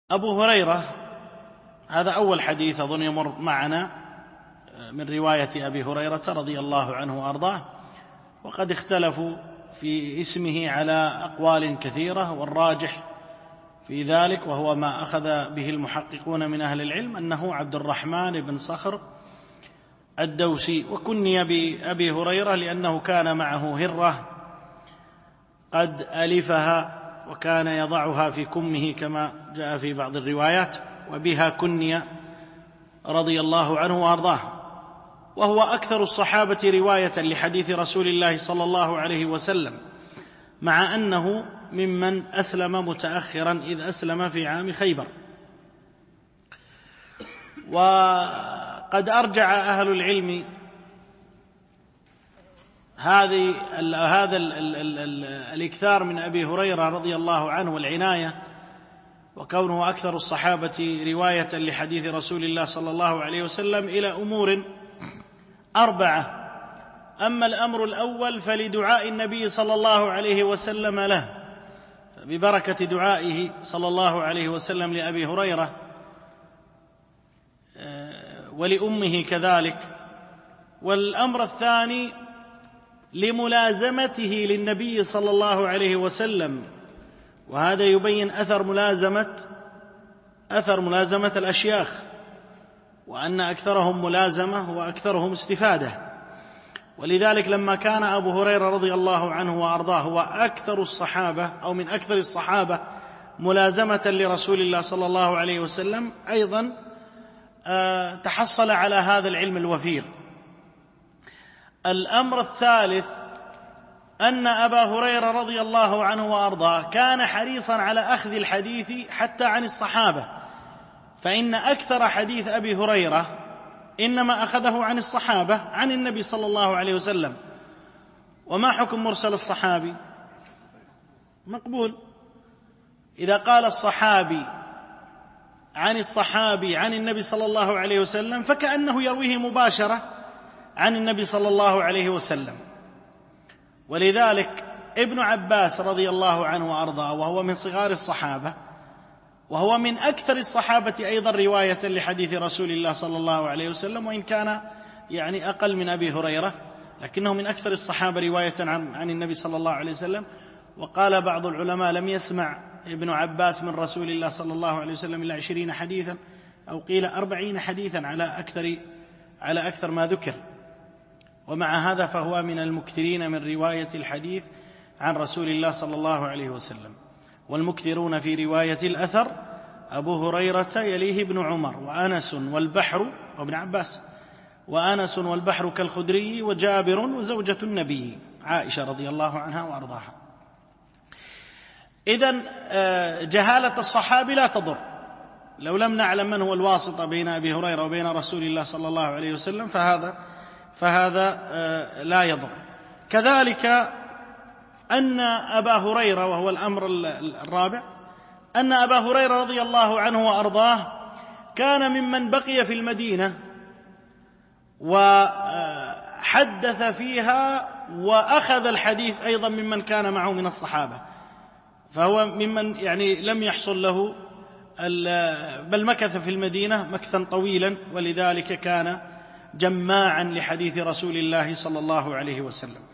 أبو هريرة، هذا أول حديث أظن يمر معنا من رواية أبي هريرة رضي الله عنه وأرضاه، وقد اختلفوا في اسمه على أقوال كثيرة، والراجح في ذلك وهو ما أخذ به المحققون من أهل العلم أنه عبد الرحمن بن صخر الدوسي، وكني بأبي هريرة لأنه كان معه هرة قد ألفها وكان يضعها في كمه كما جاء في بعض الروايات، وبها كني رضي الله عنه وأرضاه. وهو أكثر الصحابة رواية لحديث رسول الله صلى الله عليه وسلم، مع أنه ممن أسلم متأخرا إذ أسلم في عام خيبر. وقد أرجع أهل العلم هذا الإكثار من أبي هريرة رضي الله عنه والعناية وكونه أكثر الصحابة رواية لحديث رسول الله صلى الله عليه وسلم إلى أمور 4. أما الأمر الأول فلدعاء النبي صلى الله عليه وسلم له، ببركة دعائه صلى الله عليه وسلم لأبي هريرة ولأمه كذلك. والأمر الثاني لملازمته للنبي صلى الله عليه وسلم، وهذا يبين أثر ملازمة الأشياخ، وأن أكثرهم ملازمة وأكثرهم استفادة. ولذلك لما كان أبو هريرة رضي الله عنه وأرضاه هو أكثر الصحابة أو من أكثر الصحابة ملازمة لرسول الله صلى الله عليه وسلم، أيضا تحصل على هذا العلم الوفير. الأمر الثالث أن أبا هريرة رضي الله عنه وأرضاه كان حريصا على أخذ الحديث حتى عن الصحابة، فإن أكثر حديث أبي هريرة إنما أخذه عن الصحابة عن النبي صلى الله عليه وسلم. وما حكم مرسل الصحابي؟ مقبول. إذا قال الصحابي عن النبي صلى الله عليه وسلم فكأنه يرويه مباشرة عن النبي صلى الله عليه وسلم. ولذلك ابن عباس رضي الله عنه وأرضاه، وهو من صغار الصحابة وهو من أكثر الصحابة أيضا رواية لحديث رسول الله صلى الله عليه وسلم، وإن كان يعني أقل من أبي هريرة، لكنه من أكثر الصحابة رواية عن النبي صلى الله عليه وسلم. وقال بعض العلماء لم يسمع ابن عباس من رسول الله صلى الله عليه وسلم إلا 20 حديثا، أو قيل 40 حديثا على أكثر ما ذكر. ومع هذا فهو من المكثرين من رواية الحديث عن رسول الله صلى الله عليه وسلم. والمكثرون في رواية الأثر أبو هريرة، يليه ابن عمر، وأنس والبحر، وابن عباس، وأنس والبحر كالخدري، وجابر، وزوجة النبي عائشة رضي الله عنها وأرضاها. إذن جهالة الصحابي لا تضر، لو لم نعلم من هو الواسطة بين أبي هريرة وبين رسول الله صلى الله عليه وسلم فهذا لا يضر. كذلك أن أبا هريرة، وهو الأمر الرابع، أن أبا هريرة رضي الله عنه وأرضاه كان ممن بقي في المدينة وحدث فيها وأخذ الحديث أيضا ممن كان معه من الصحابة، فهو ممن يعني لم يحصل له بل مكث في المدينة مكثا طويلا، ولذلك كان جماعا لحديث رسول الله صلى الله عليه وسلم.